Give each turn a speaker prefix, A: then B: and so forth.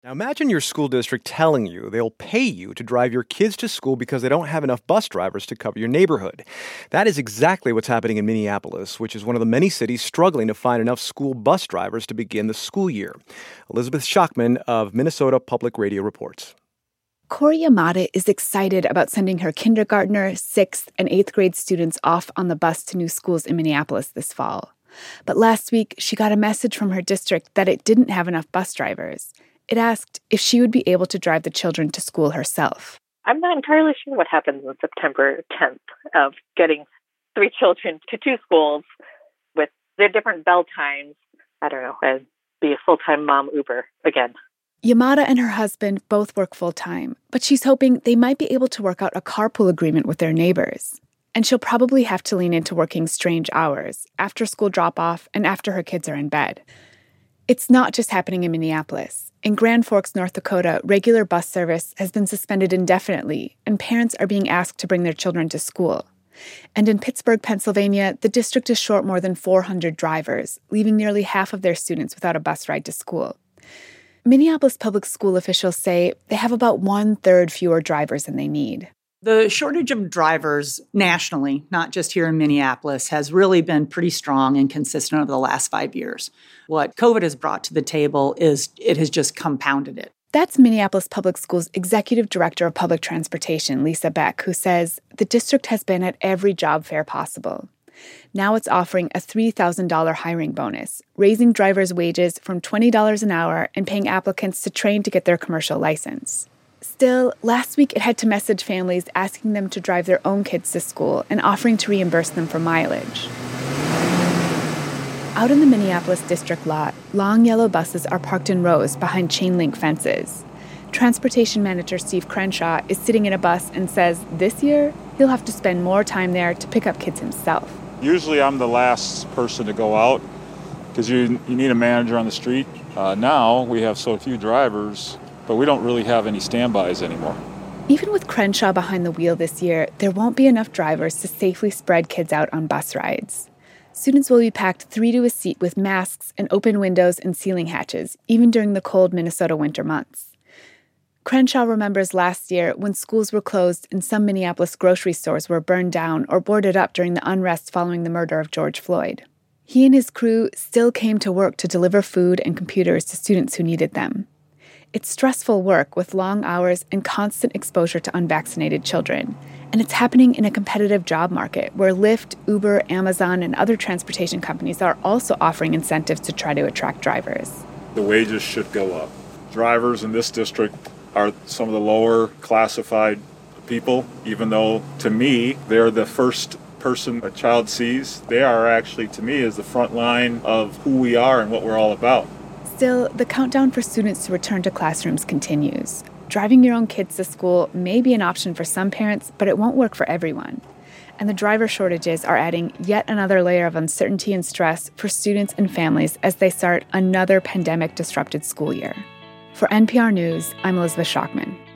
A: Now imagine your school district telling you they'll pay you to drive your kids to school because they don't have enough bus drivers to cover your neighborhood. That is exactly what's happening in Minneapolis, which is one of the many cities struggling to find enough school bus drivers to begin the school year. Elizabeth Schachman of Minnesota Public Radio reports.
B: Corey Yamada is excited about sending her kindergartner, 6th, and 8th grade students off on the bus to new schools in Minneapolis this fall. But last week, she got a message from her district that it didn't have enough bus drivers. It asked if she would be able to drive the children to school herself.
C: I'm not entirely sure what happens on September 10th of getting 3 children to 2 schools with their different bell times. I don't know, I'd be a full-time mom Uber again.
B: Yamada and her husband both work full-time, but she's hoping they might be able to work out a carpool agreement with their neighbors. And she'll probably have to lean into working strange hours, after school drop-off and after her kids are in bed. It's not just happening in Minneapolis. In Grand Forks, North Dakota, regular bus service has been suspended indefinitely, and parents are being asked to bring their children to school. And in Pittsburgh, Pennsylvania, the district is short more than 400 drivers, leaving nearly half of their students without a bus ride to school. Minneapolis public school officials say they have about 1/3 fewer drivers than they need.
D: The shortage of drivers nationally, not just here in Minneapolis, has really been pretty strong and consistent over the last 5 years. What COVID has brought to the table is it has just compounded it.
B: That's Minneapolis Public Schools Executive Director of Public Transportation, Lisa Beck, who says the district has been at every job fair possible. Now it's offering a $3,000 hiring bonus, raising drivers' wages from $20 an hour and paying applicants to train to get their commercial license. Still, last week it had to message families asking them to drive their own kids to school and offering to reimburse them for mileage. Out in the Minneapolis district lot, long yellow buses are parked in rows behind chain-link fences. Transportation manager Steve Crenshaw is sitting in a bus and says this year he'll have to spend more time there to pick up kids himself.
E: Usually I'm the last person to go out because you need a manager on the street. Now we have so few drivers, but we don't really have any standbys anymore.
B: Even with Crenshaw behind the wheel this year, there won't be enough drivers to safely spread kids out on bus rides. Students will be packed 3 to a seat with masks and open windows and ceiling hatches, even during the cold Minnesota winter months. Crenshaw remembers last year when schools were closed and some Minneapolis grocery stores were burned down or boarded up during the unrest following the murder of George Floyd. He and his crew still came to work to deliver food and computers to students who needed them. It's stressful work with long hours and constant exposure to unvaccinated children. And it's happening in a competitive job market where Lyft, Uber, Amazon, and other transportation companies are also offering incentives to try to attract drivers.
E: The wages should go up. Drivers in this district are some of the lower classified people, even though to me, they're the first person a child sees. They are actually, to me, is the front line of who we are and what we're all about.
B: Still, the countdown for students to return to classrooms continues. Driving your own kids to school may be an option for some parents, but it won't work for everyone. And the driver shortages are adding yet another layer of uncertainty and stress for students and families as they start another pandemic-disrupted school year. For NPR News, I'm Elizabeth Schachman.